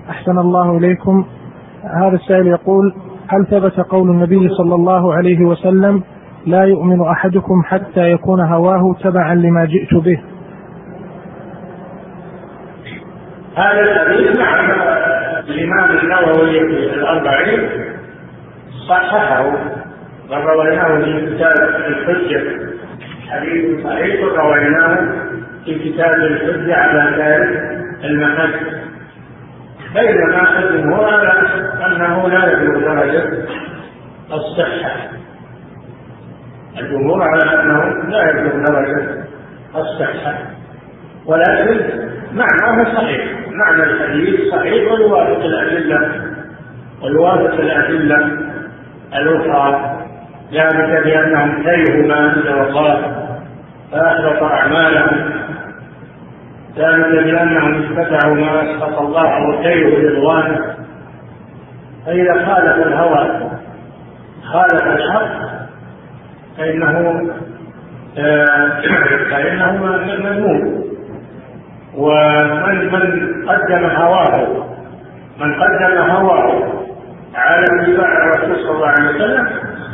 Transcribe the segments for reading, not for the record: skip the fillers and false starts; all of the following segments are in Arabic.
أحسن الله إليكم. هذا السائل يقول: هل ثبت قول النبي صلى الله عليه وسلم: لا يؤمن أحدكم حتى يكون هواه تبعا لما جئت به؟ هذا الحديث نعم الإمام النووي في الأربعين صححه ورويناه في كتاب الحجة، حديث صحيح رويناه في كتاب الحجة على ذلك المحج، بينما الجمهور على أنه لا يبلغ درجة الصحة. الجمهور على أنه لا يبلغ درجة الصحة، ولكن معناه صحيح، معنى الحديث صحيح ويوافق الأدلة الأخرى، ذلك بأنهم كرهوا ما أنزل الله فأحبط أعمالهم، ذلك بأنهم اتبعوا ما أسخط الله وكرهوا رضوانه. فإذا خالف الهوى خالف الحق فإنه مذموم. ومن قدم هواه على اتباع الرسول صلى الله عليه وسلم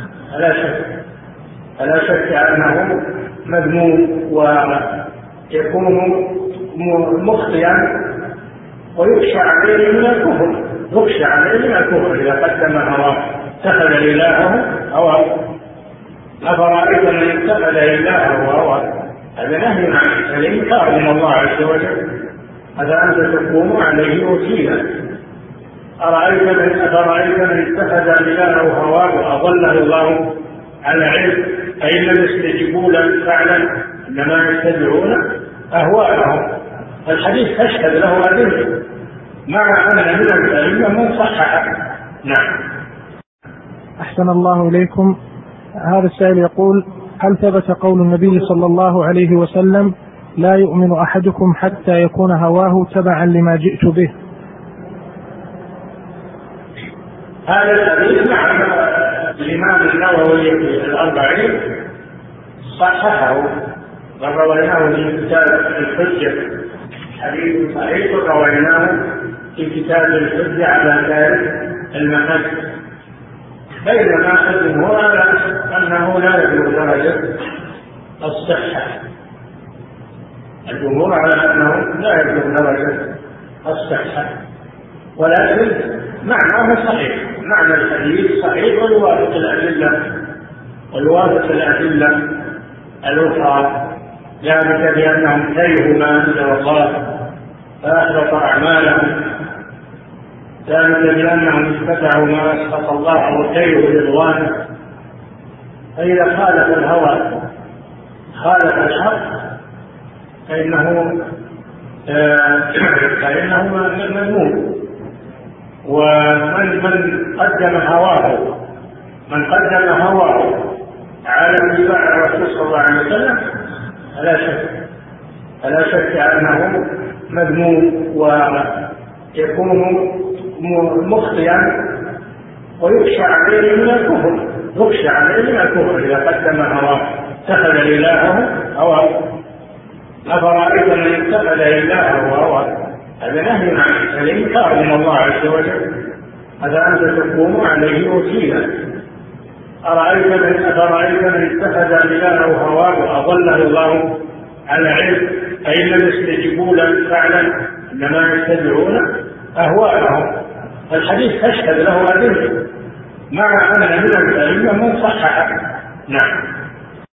فلا شك أنه مذموم ويكون مخطئا ويخشى عليه من الكفر إذا قدم هواه اتخذ إلهه هواه. أفرأيت من اتخذ إلهه هواه؟ هذا نهي عن الإنكار من الله عز وجل، أفأنت تكون عليه وكيلا. أفرأيت من اتخذ إلهه هواه وأضله الله على علم فإن لم يستجيبوا له فاعلم إنما يتبعون أهواءهم. الحديث تشهد له أدلة مع أن من الأئمة من صححه. نعم. أحسن الله إليكم. هذا السائل يقول: هل ثبت قول النبي صلى الله عليه وسلم: لا يؤمن أحدكم حتى يكون هواه تبعا لما جئت به؟ هذا الحديث نعم الإمام النووي في الأربعين صححه ورويناه في كتاب الحجة، حديث صحيح رويناه في كتاب الحجة على ذلك المحج، بينما الجمهور على أنه لا يبلغ درجة الصحة. الجمهور على أنه لا يبلغ درجة الصحة، ولكن معناه صحيح، معنى الحديث صحيح ويوافق الأدلة الأخرى، ذلك بأنهم كرهوا ما أنزل الله فأحبط أعمالهم، ذلك بأنهم اتبعوا ما أسخط الله وكرهوا رضوانه. فإذا خالف الهوى خالف الحق فإنه مذموم. ومن قدم هواه على اتباع الرسول صلى الله عليه وسلم فلا شك أنه مذموم ويكون مخطئا ويخشى عليه من الكفر إذا قدم هواه اتخذ إلهه هواه. أفرأيت من اتخذ إلهه هواه؟ هذا نهي عن الإنكار من الله عز وجل، أفأنت تكون عليه وكيلا. أفرأيت من اتخذ إلهه هواه وأضله الله على علم فإن لم يستجيبوا له فاعلم إنما يتبعون أهواءهم. الحديث تشهد له أدلة مع أن من الأئمة من صححه. نعم.